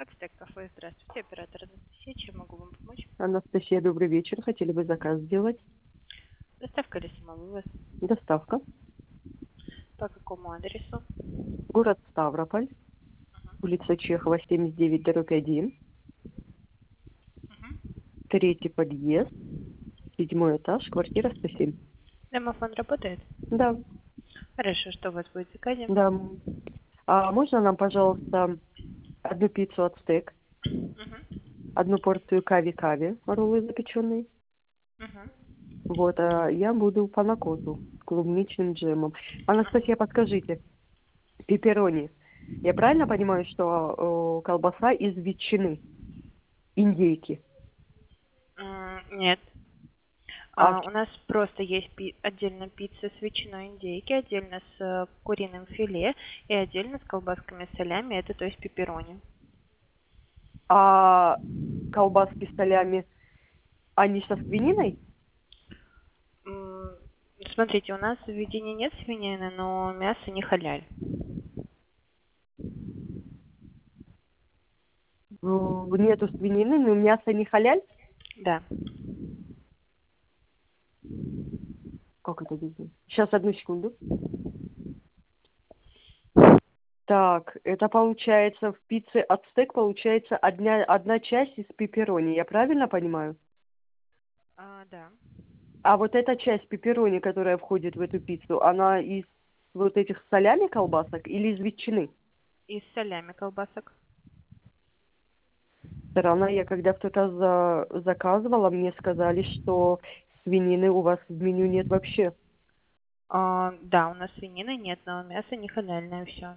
Ацтек кафе, здравствуйте, оператор Анастасия, чем могу вам помочь? Анастасия, добрый вечер. Хотели бы заказ сделать? Доставка или самовывоз? Доставка. По какому адресу? Город Ставрополь. Улица Чехова, 79/1. Третий подъезд. 7-й этаж. Квартира 107. Домофон работает? Да, Хорошо, что у вас будет в заказе? да. А можно нам, пожалуйста, одну пиццу ацтек, одну порцию кави-кави, роллы запеченные? Вот, а я буду панакоту с клубничным джемом. Анастасия, подскажите, пепперони. Я правильно понимаю, что колбаса из ветчины, индейки? Нет. А У нас просто есть отдельно пицца с ветчиной индейки, отдельно с куриным филе и отдельно с колбасками солями, это то есть пепперони. А колбаски с солями, они со свининой? Смотрите, у нас в заведении нет свинины, но мясо не халяль. Нету свинины, но мясо не халяль? Да. Как это видно? Сейчас, одну секунду. Так, это получается в пицце ацтек получается одна часть из пепперони, я правильно понимаю? Да. А вот эта часть пепперони, которая входит в эту пиццу, она из вот этих солями колбасок или из ветчины? И с солями колбасок. Странно, я когда в тот раз заказывала, мне сказали, что свинины у вас в меню нет вообще. Да, у нас свинины нет, но мясо не халяльное все.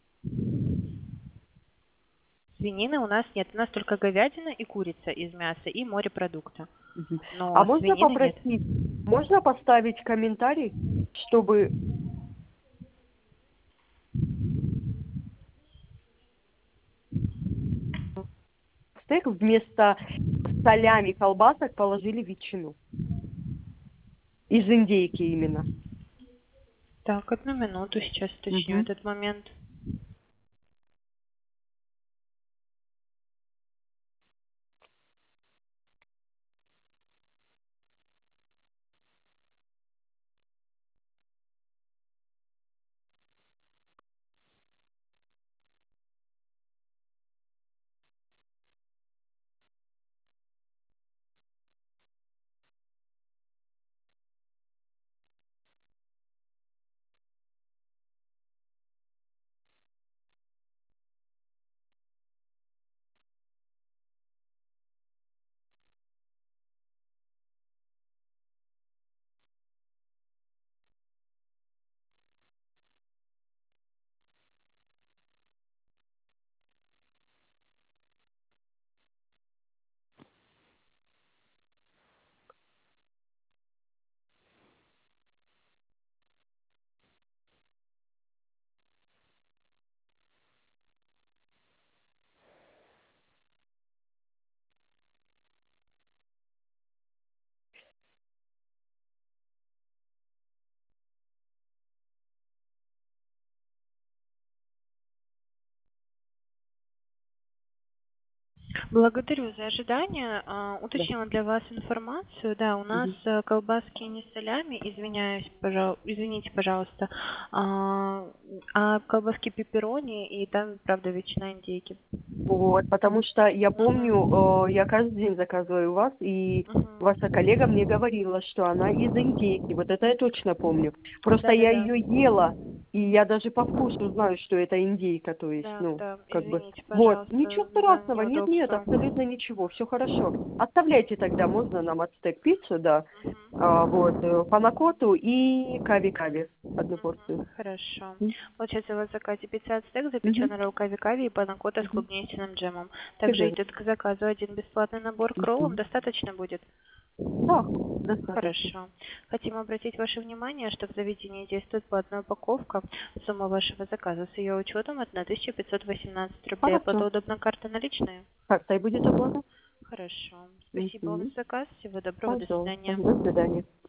Свинины у нас нет, у нас только говядина и курица из мяса и морепродукты. А Но можно свинины нет. попросить, можно поставить комментарий, чтобы в стейк вместо солями колбасок положили ветчину? Из индейки именно. Так, одну минуту, сейчас уточню Мгм. этот момент. Благодарю за ожидание. Да. Уточнила для вас информацию. Да, у нас Мгм. колбаски не с солями, извините, пожалуйста, колбаски пепперони и там, правда, ветчина индейки. Вот, потому что я Мгм. помню, я каждый день заказываю у вас, и ваша Мгм. коллега мне говорила, что она из индейки. Вот это я точно помню. Просто я Да-да-да. ее ела, и я даже по вкусу знаю, что это индейка, то есть, Да, ну, да, как бы. извините, Вот, ничего пожалуйста, за страшного, нет, неудобство. абсолютно ничего, все хорошо. Оставляйте тогда, можно нам ацтек пиццу, да, вот, панакоту и кави-кави, одну порцию. Хорошо. М, Получается, у вас в заказе пицца ацтек, мгм, запеченный ролл кави-кави и панакота с мгм. клубничным джемом. Всё Также верно. идет к заказу один бесплатный набор к роллам. Мгм. Достаточно будет? Да, достаточно. Хорошо. Хотим обратить ваше внимание, что в заведении действует платная упаковка. Сумма вашего заказа с ее учетом от 1518 рублей. Хорошо. Оплата удобно, карта наличные? Картой будет оплата? Хорошо. Спасибо вам Мгм. за заказ. Всего доброго. До Пожалуйста. свидания. До свидания.